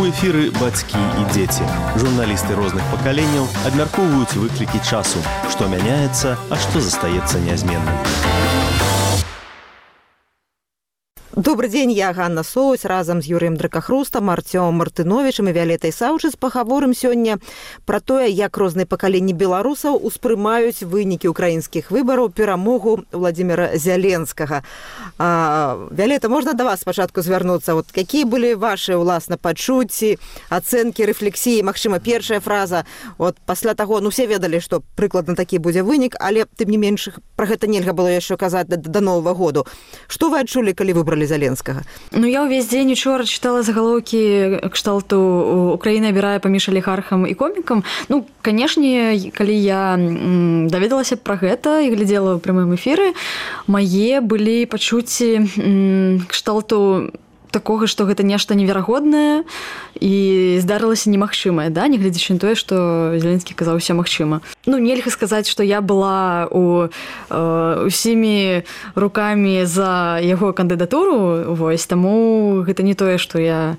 эфіры бацькі і дзеці. Журналісты розных пакаленняў абмяркоўваюць выклікі часу, што мяняецца, а што застаецца нязменным. Добрый дзень, я Ганна Соусь, разам з Юрыем Дракахрустам, Артёмом Мартыновічам і Віолетай Саўчыц пагаворым сёння пра тое, як розныя пакаленні беларусаў успрымаюць вынікі украінскіх выбараў, перамогу Владзіміра Зяленскага. Віолета, можна да вас спачатку звярнуцца? Вот, якія былі вашы, уласна, пачуцці, ацэнкі, рэфлексіі? Магчыма, першая фраза, вот, пасля таго, все ведалі, што прыкладна такі будзе вынік, але, тым не менш, пра гэта нельга было яшчэ казаць да Новага году. Што вы адчулі, калі выбралі Зяленскага? Я ўвесь дзень учора чытала загалоўкі кшталту «Украіна абірае паміж алігархам і комікам». Канешне, калі я даведалася пра гэта і глядзела ў прямым эфіры, мае былі пачуцці кшталту такога, што гэта нешта неверагоднае і здарылася немагчымае, да? Нягледзячы на тое, што Зеленскі казаў усё магчыма. Нельга сказаць, што я была усімі рукамі за яго кандыдатуру, таму гэта не тое, што я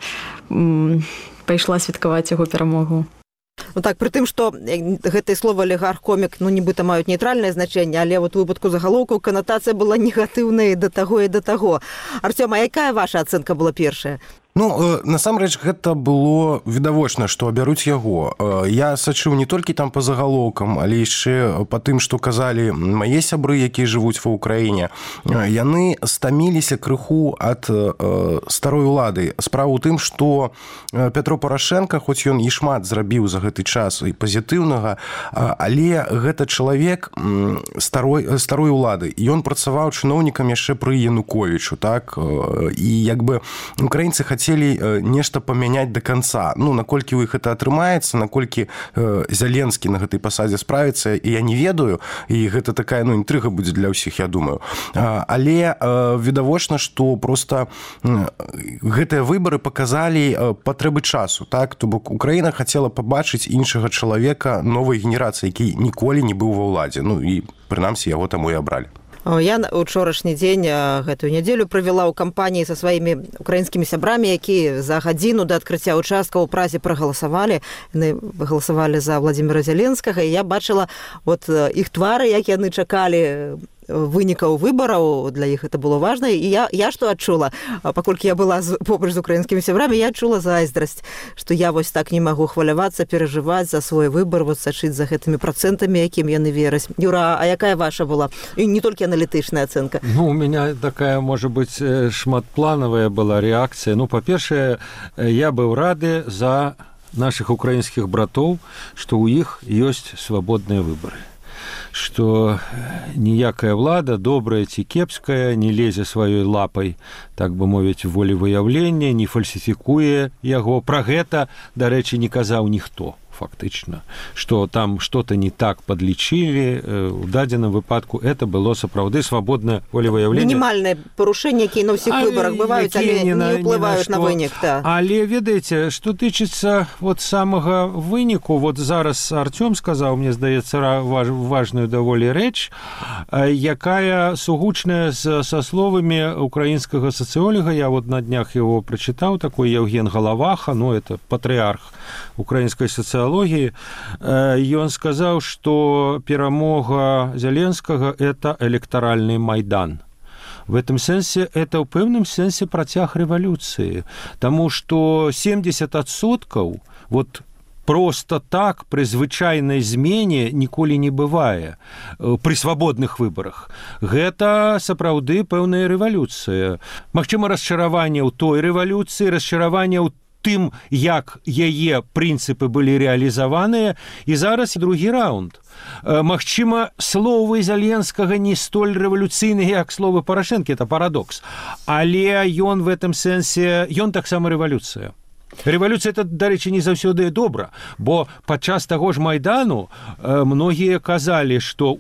пайшла святкаваць яго перамогу. Так, пры тым, што гэтае слова алігарх-комік, нібыта маюць нейтральнае значэнне, але вот у выпадку загалоўкаў канатацыя была негатыўная да таго і да таго. Артём, а якая ваша ацэнка была першая? Насамрэч, гэта было відавочна, што абяруць яго. Я сачыў не толькі там па загалоўкам, але яшчэ па тым, што казалі мае сябры, якія жывуць ва ўкраіне. Яны стаміліся крыху ад старой улады. Справа ў тым, што Пятро Парашенка, хоць ён і шмат зрабіў за гэты час і пазітыўнага, але гэта чалавек старой улады. Ён працаваў чыноўнікам яшчэ пры Януковічу, так? І як бы украінцы хацелі нешта памяняць да канца. Наколькі ў іх гэта атрымаецца, наколькі Зяленскі на гэтай пасадзе справіцца, і я не ведаю, і гэта такая інтрыга будзе для ўсіх, я думаю. Але відавочна, што проста гэтыя выбары паказалі патрэбы часу, так? То бок Украіна хацела пабачыць іншага чалавека новай генерацыі, які ніколі не быў ва ўладзе. І прынамсі яго таму і абралі. Я учорашні дзень, гэтую нядзелю правяла ў кампаніі са сваімі украінскімі сябрамі, якія за гадзіну да адкрыцця ўчасткаў у Празе прагаласавалі. Яны галасавалі за Владзіміра Зяленскага, і я бачыла іх твары, як яны чакалі вынікаў выбараў, для іх это было важна. І я што адчула, паколькі я была побач з украінскімі сябрамі, я адчула зайздрасць, што я вось так не магу хвалявацца, перажываць за свой выбар, сачыць за гэтымі працэнтамі, якім яны вераць. Юра, а якая ваша была? І не толькі аналітычная ацэнка. У меня такая, может быть, шматплановая была реакция. Па-першае, я быў рады за наших украінскіх братоў, што ў іх ёсць свабодныя выбары. Што ніякая ўлада, добрая ці кепская, не лезе сваёй лапай, так бы мовіць, волевыяўлення, не фальсіфікуе яго. Пра гэта, дарэчы, не казаў ніхто. Фактычна, што там што-то не так падлічылі, у дадзеным выпадку это было сапраўды свабоднае волевыяўленне. Мінімальнае парушэнне, якія на ўсіх выбарах бываюць, але не ўплываюць на вынік. Але ведаеце, што тычыцца самага выніку, зараз Артём сказаў, мне здаецца, важную даволі рэч, якая сугучная са словамі украінскага сацыолога. Я на днях яго прачытаў, такой Евген Галаваха, это патрыарх украінскай сацыялогіі. Ён сказаў, што перамога Зяленскага – это электаральны майдан. В этом сэнсе это ў пэўным сэнсе працяг рэвалюцыі, таму што 70% просто так пры звычайнай змене ніколі не бывае пры свабодных выбарах. Гэта сапраўды пэўная рэвалюцыя. Магчыма, расчараванне ў той рэвалюцыі, расчараванне ў тым, як яе прынцыпы былі рэалізаваныя, і зараз другі раунд. Магчыма, словы Зяленскага не столь рэвалюцыйныя, як словы Парашэнкі, это парадокс. Але ён в этом сэнсе, ён таксама рэвалюцыя. Рэвалюцыя это, дарэчы, не заўсёды добра, бо падчас таго ж Майдану многія казалі, што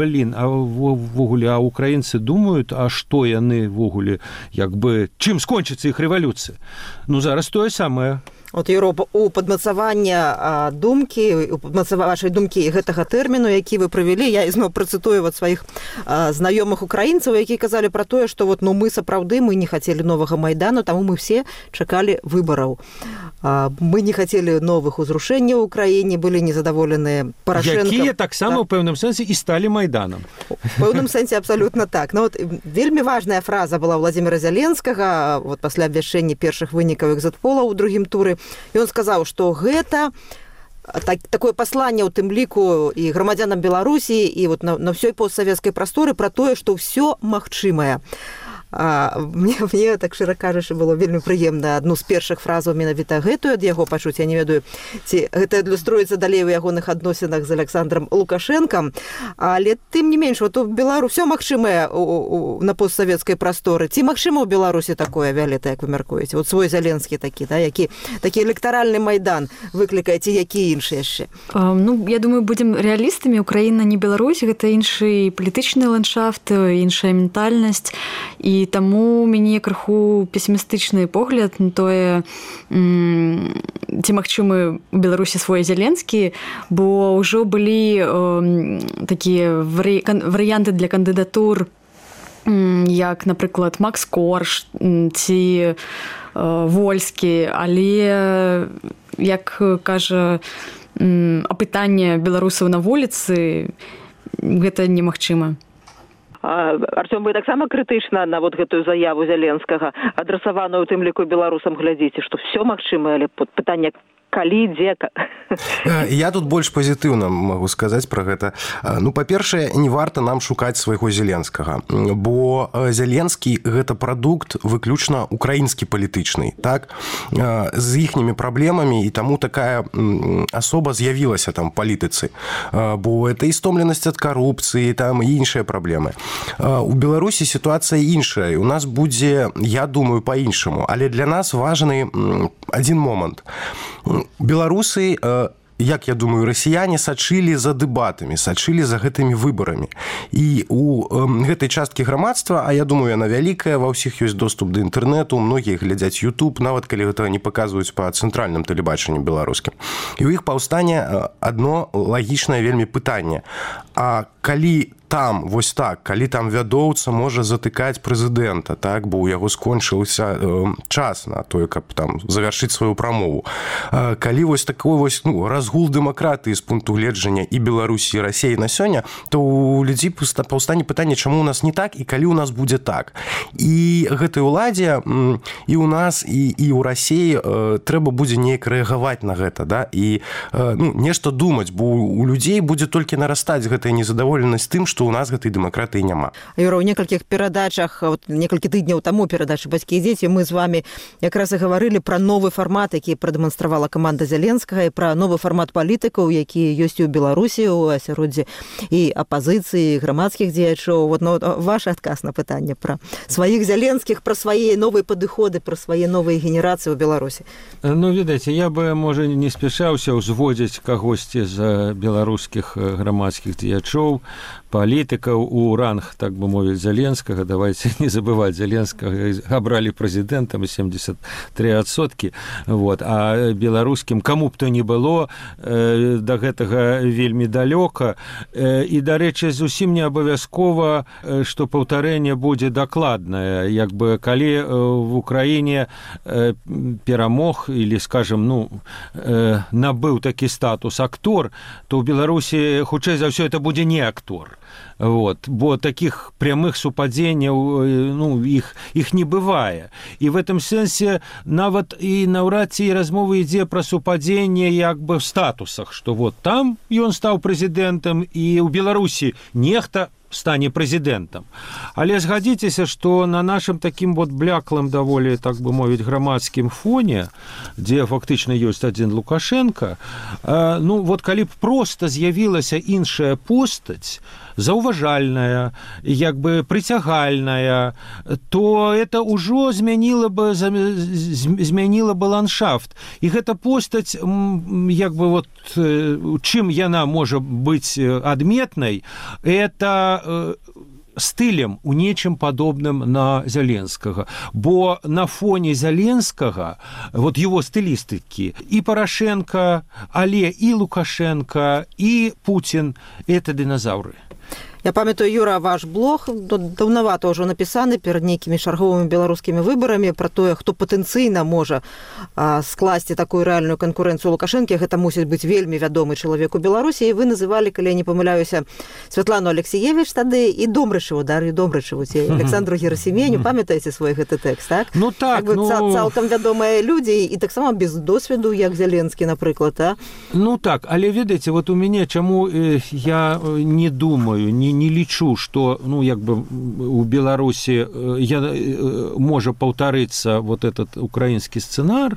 ввогуле, украінцы думаюць, а што яны ввогуле, чым скончыцца іх рэвалюцыя? Зараз тое самае. От Еўропа у падмацавання думкі, у вашай думкі гэтага тэрміну, які вы правялі, я ізноў працытую вот сваіх знаёмых украінцаў, якія казалі пра тое, што вот, мы сапраўды мы не хацелі новага Майдану, таму мы все чакалі выбараў. Мы не хацелі новых узрушэнняў у краіне, былі незадаволеныя Парашенко. Якія таксама ў пэўным сэнсе і сталі Майданам. У пэўным сэнсе абсалютна так. Но вот вельмі важная фраза была Владзіміра Зяленскага вот пасля абвяшчэння першых вынікаў экзит-пола ў другім туры. Ён сказаў, што гэта такое пасланне ў тым ліку і грамадзянам Беларусі і вот на ўсёй постсавецкай прасторы пра тое, што ўсё магчымае. Мне так шчыра кажучы, было вельмі прыемна адну з першых фразаў менавіта гэтую ад яго пачуць. Я не ведаю, ці гэта адлюструецца далей у ягоных адносінах з Александром Лукашенкам, але тым не менш, вот у Беларусі ўсё магчымае на постсавецкай прасторы. Ці магчыма ў Беларусі такое, Віолетта, як вы мяркуеце? Вот свой Зеленскі такі, да, такі электаральны Майдан выклікае, ці які іншы яшчэ? Я думаю, будзем рэалістамі. Украіна не Беларусь, гэта іншы палітычны ландшафт, іншая ментальнасць, і таму мяне крыху песімістычны погляд на тое, ці магчымы у Беларусі свой Зеленскі, бо ўжо былі такія варыянты для кандыдатур, як, напрыклад, Макс Корж ці Вольскі, але, як кажа апытанне беларусаў на вуліцы, гэта немагчыма. Артём, вы таксама крытычна на вот гэтую заяву Зяленскага, адрасаваную у тым ліку беларусам, глядзіце, што ўсё магчыма, але пытанне калі, дзе? Я тут больш пазітыўна магу сказаць пра гэта. Па-першае, не варта нам шукаць свайго Зеленскага, бо Зеленскі гэта прадукт выключна украінскі палітычны, так? З іхнімі праблемамі, і таму такая асоба з'явілася там палітыцы, бо это і стомленасць ад карупцыі, там і іншыя праблемы. У Беларусі сітуацыя іншая, у нас будзе, я думаю, па-іншаму, але для нас важны адзін момант. Беларусы, як я думаю, расіяне сачылі за дэбатамі, сачылі за гэтымі выбарамі. І у гэтай часткі грамадства, а я думаю, яна вялікая, ва ўсіх ёсць доступ да інтэрнэту, многія глядзяць YouTube, нават калі гэтага не паказваюць па цэнтральным тэлебачанні беларускім. І ў іх паўстане адно лагічнае вельмі пытанне. А калі там, вось так, калі там вядоўца можа затыкаць прэзідэнта, так, бо ў яго скончыўся час на тое, каб там завяршыць сваю прамову. Калі вось такой вось, разгул дэмакратыі з пункту гледжання і Беларусі, і Расіі на сёння, то ў людзей паўстане пытанне, чаму ў нас не так і калі ў нас будзе так. І гэтай уладзе і ў нас, і ў Расіі трэба будзе неяк рэагаваць на гэта, да, і нешта думаць, бо у людзей будзе толькі нарастаць гэтая незадаволенасць тым, што у нас гэтай дэмакратыі няма. Юра, у некалькіх перадачах, некалькі тыдняў таму перадачы «Бацькі і дзеці» мы з вами якраз і гаварылі пра новы фармат, які прадэманстравала каманда Зяленскага, і пра новы фармат палітыкаў, якія ёсць і ў Беларусі, у асяроддзі і апазіцыі, і грамадскіх дзеячоў. Ваш адказ на пытанне пра сваіх Зяленскіх, пра свае новыя падыходы, пра свае новыя генерацыі ў Беларусі. Ведаеце, я бы, можа, не спяшаўся ўзводзіць кагосьці з беларускіх грамадскіх дзеячоў, палітыкаў у ранг, так бы мовіць, Зяленскага. Давайте не забываць, Зяленскага абралі прэзідэнтам 73%, а беларускім каму б то не было да гэтага вельмі далёка. І, дарэчы, зусім не абавязкова, што паўтарэнне будзе дакладнае. Як бы, калі в Украіне перамог или, скажем, набыў такі статус актор, то ў Беларусі, хутчэй за ўсё, это будзе не актор. Бо таких прямых супадзенняў іх не бывае. І в этом сэнсе нават і наўрад ці размова ідзе пра супадзенне як бы в статусах, што там ён стаў прэзідэнтам, і ў Беларусі нехта стане прэзідэнтам. Але згадзіцеся, што на нашым такім бляклым даволі, так бы мовіць, грамадскім фоне, дзе фактычна ёсць адзін Лукашенко, калі б проста з'явілася іншая постаць, заўважальная, як бы прыцягальная, то это ўжо змяніла бы ландшафт. І гэта постаць, як бы чым яна можа быць адметнай, это стылем у нечым падобным на Зеленскага, бо на фоне Зеленскага вот его стылістыкі і Порошенко, але і Лукашенко, і Путин – это динозавры. Я памятаю, Юра, ваш блог даўнавата ўжо напісаны перад нейкімі чарговымі беларускімі выбарамі пра тое, хто патэнцыйна можа скласці такую рэальную канкурэнцыю Лукашэнкі. Гэта мусіць быць вельмі вядомы чалавек у Беларусі. І вы называлі, калі я не памыляюся, Святлану Алексеевич тады і Домрачеву, Дар'ю Домрачеву, ці Александру Герасименю. Памятаеце свой гэты тэкст, так? Ну так, цалкам вядомыя людзі і таксама без досведу, як Зеленскі, напрыклад, а? Ну так, але ведаеце, вот у мяне чаму я не думаю, не лічу, што як бы у Беларусі можа паўтарыцца вот этот украінскі сцэнар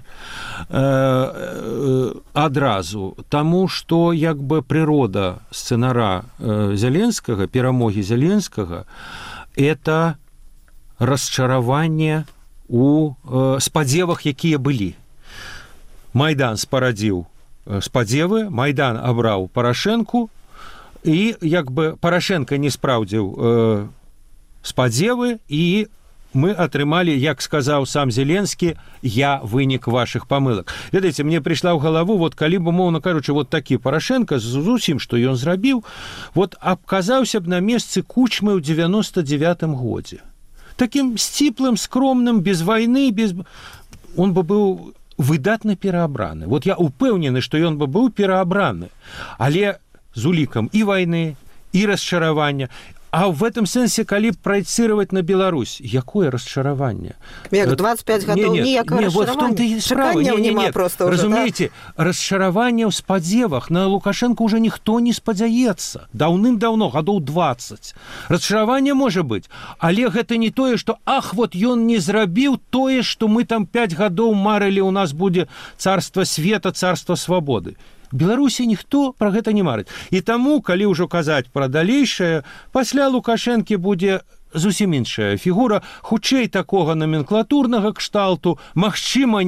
адразу, таму што як бы прырода сцэнара Зеленскага, перамогі Зеленскага, это расчараванне у спадзевах, якія былі. Майдан спарадзіў спадзевы, Майдан абраў Порошенку, і як бы Порошенко не спраўдзіў спадзевы, і мы атрымалі, як сказаў сам Зеленскі, я вынік вашых памылак. Ведаеце, мне прыйшла ў галаву, вот калі б, умоўна кажучы, вот такі Порошенко з усім, што ён зрабіў, вот абказаўся б на месцы Кучмы ў 99-м годзе. Такім сціплым, скромным, без вайны, он бы быў выдатна пераабраны. Вот я упэўнены, што ён бы быў пераабраны, але з улікам і вайны, і расчаравання. А в этом сэнсе, калі праецыраваць на Беларусь, якое расчараванне? Як 25 гадоў ніякае расчараванне? Вот в том-то і справа. Няма проста ўжо, разумееце, расчараванне ў спадзевах. На Лукашенко ўжо ніхто не спадзяецца. Даўным-даўно, гадоў 20. Расчараванне можа быць, але гэта не тое, што вот ён не зрабіў тое, што мы там 5 гадоў марылі, у нас будзе царства света, царства свабоды. Беларусі ніхто пра гэта не марыць. І таму, калі ўжо казаць пра далейшае, пасля Лукашэнкі будзе зусім іншая фігура, хутчэй такога номенклатурнага кшталту, магчыма,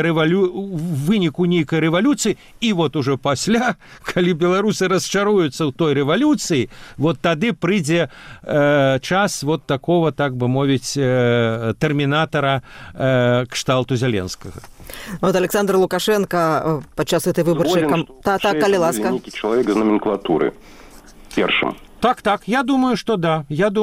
выніку нейкай рэвалюцыі, і вот ужо пасля, калі беларусы расчаруюцца ў той рэвалюцыі, вот тады прыйдзе час вот такого, так бы мовіць, тэрмінатара кшталту Зеленскага. Вот Александр Лукашенко падчас этой выбарчай калі ласка. Нейкі чалавек з номенклатуры першым. Так, я думаю, что да.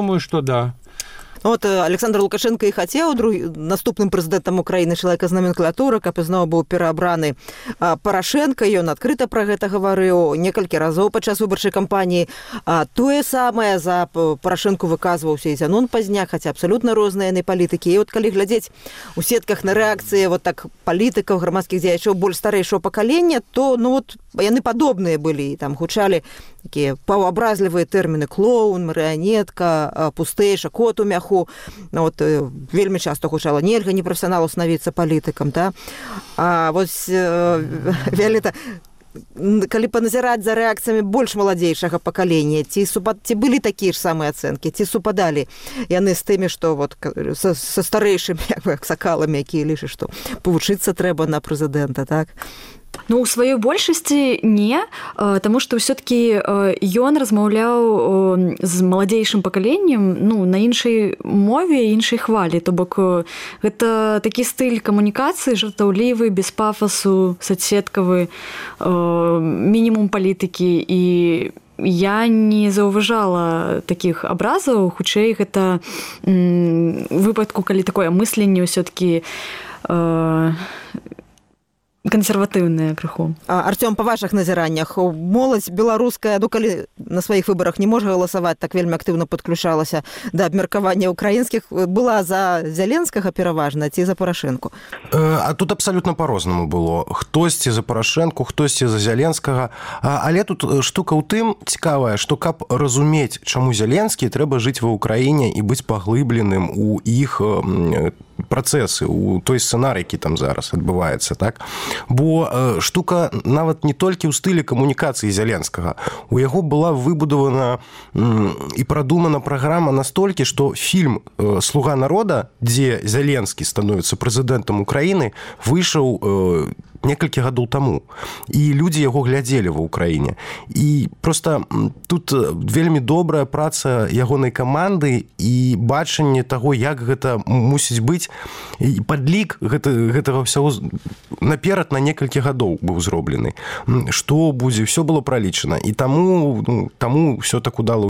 Вот Александр Лукашенко і хацеў наступным прэзідэнтам Украіны чалавека з номенклатуры, каб ізноў быў пераабраны Порошенко, ён адкрыта пра гэта гаварыў некалькі разоў падчас выбарчай кампаніі. Тое самае за Порошенко выказваўся і Зянон Пазняк, хаця абсалютна розныя яны палітыкі. І вот калі глядзець у сетках на рэакцыі вот так палітыкаў, грамадскіх дзеячоў больш старэйшого пакалення, то вот яны падобныя былі, там гучалі такія паўабразлівыя тэрміны: клоун, марыянетка, пустэйша, кот у мяху. Вот вельмі часто гучала: нельга непрафесіоналу становіцца палітыкам, да? А вось Віолета, калі паназіраць за рэакцыямі больш маладзейшага пакалення, ці былі такія ж самыя ацэнкі, ці супадалі яны з тымі, што вот са старэйшымі аксакаламі, якія лічаць, што павучыцца трэба на прэзідэнта, так? Ну, у сваёй большасці не, таму што ўсё-такі ён размаўляў з маладзейшым пакаленнем, на іншай мове, іншай хвалі. То бок гэта такі стыль камунікацыі, жартаўлівы, без пафасу, садсеткавы, мінімум палітыкі. І я не заўважала такіх абразаў, хутчэй гэта выпадку, калі такое мысленне ўсё-такі кансерватыўная крыху. Артём, па вашых назіраннях, моладзь беларуская, калі на сваіх выбарах не можа галасаваць, так вельмі актыўна падключалася да абмеркавання украінскіх, была за Зеленскага пераважна ці за Порошенко? А тут абсалютна па-рознаму было. Хтосьці за Порошенко, хтосьці за Зеленскага. Але тут штука ў тым цікавая, што каб разумець, чаму Зеленскі, трэба жыць ва Ўкраіне і быць паглыбленым у іх працэсы, у той сцэнарый, які там зараз адбываецца, так? Бо штука нават не толькі ў стылі камунікацыі Зеленскага. У яго была выбудавана і прадумана праграма настолькі, што фільм «Слуга народа», дзе Зеленскі становіцца прэзідэнтам Украіны, выйшаў некалькі гадоў таму. І людзі яго глядзелі ва ўкраіне. І просто тут вельмі добрая праца ягонай каманды і бачанне таго, як гэта мусіць быць. І падлік гэтага ўсяго наперад на некалькі гадоў быў зроблены. Што будзе, ўсё было пралічана. І таму ўсё так удала